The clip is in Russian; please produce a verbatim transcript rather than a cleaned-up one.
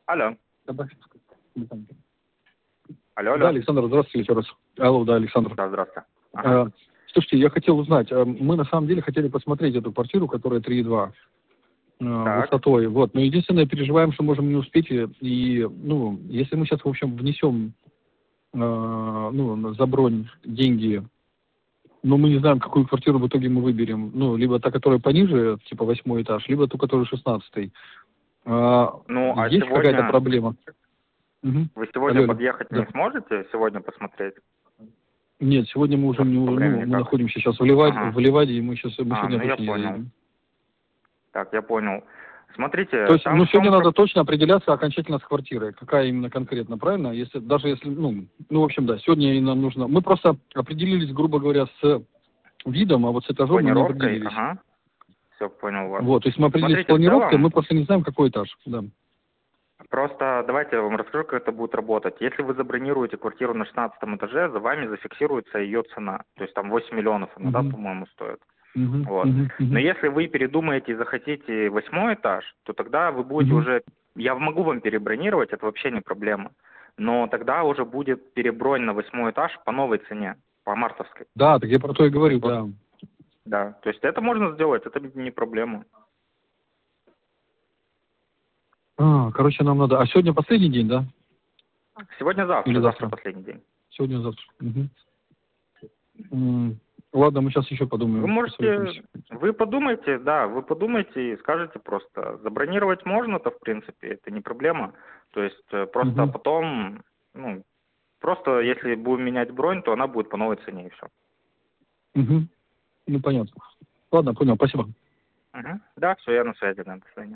Алло. Добавь. Алло, Да, алло. Александр, здравствуйте еще раз. Алло, да, Александр. Да, здравствуйте. Ага. А, слушайте, я хотел узнать, а, мы на самом деле хотели посмотреть эту квартиру, которая три и два а, Так. высотой. Вот. Но единственное, переживаем, что можем не успеть. И, и, ну, если мы сейчас, в общем, внесем а, ну, на- за бронь деньги, но мы не знаем, какую квартиру в итоге мы выберем. Ну, либо та, которая пониже, типа восьмой этаж, либо ту, которая шестнадцатый. А, Ну, а есть какая-то сегодня... проблема? Мгм. Вы сегодня Алло, алло. подъехать не Да. сможете? Сегодня посмотреть? Нет, сегодня мы уже По не, по ну, времени мы как? находимся сейчас в Ливаде, Ага. в Ливаде, и мы сейчас, мы А, сегодня ну я точно не понял. заедем. Так, я понял. То Смотрите, есть, там ну, в сегодня чем... надо точно определяться окончательно с квартирой, какая именно конкретно, правильно? Если, даже если, ну, ну, в общем, да, сегодня и нам нужно... Мы просто определились, грубо говоря, с видом, а вот с этажом мы не Планировкой? определились. Ага. Все, понял вас. Вот, то есть мы определились с Смотрите, в планировкой, мы целом, просто не знаем, какой этаж, да. просто давайте я вам расскажу, как это будет работать. Если вы забронируете квартиру на шестнадцатом этаже, за вами зафиксируется ее цена. То есть там восемь миллионов она, да, Угу, по-моему, стоит. угу, Вот. угу, Но угу, если вы передумаете и захотите восьмой этаж, то тогда вы будете угу. уже... Я могу вам перебронировать, это вообще не проблема. Но тогда уже будет перебронь на восьмой этаж по новой цене, по мартовской. Да, так я про то и говорю, Вот. да. Да, то есть это можно сделать, это не проблема. А, короче, нам надо... А сегодня последний день, да? Или Сегодня-завтра, завтра завтра? последний день. Сегодня-завтра. Угу. М, Ладно, мы сейчас еще Вы подумаем, можете, посоветуемся. вы подумайте, да, вы подумайте и скажете просто. Забронировать можно-то, в принципе, это не проблема. То есть э, просто Угу. потом, ну, просто если будем менять бронь, то она будет по новой цене и все. Угу. Ну, понятно. Ладно, понял, спасибо. Угу. Да, все, я на связи, да, до свидания.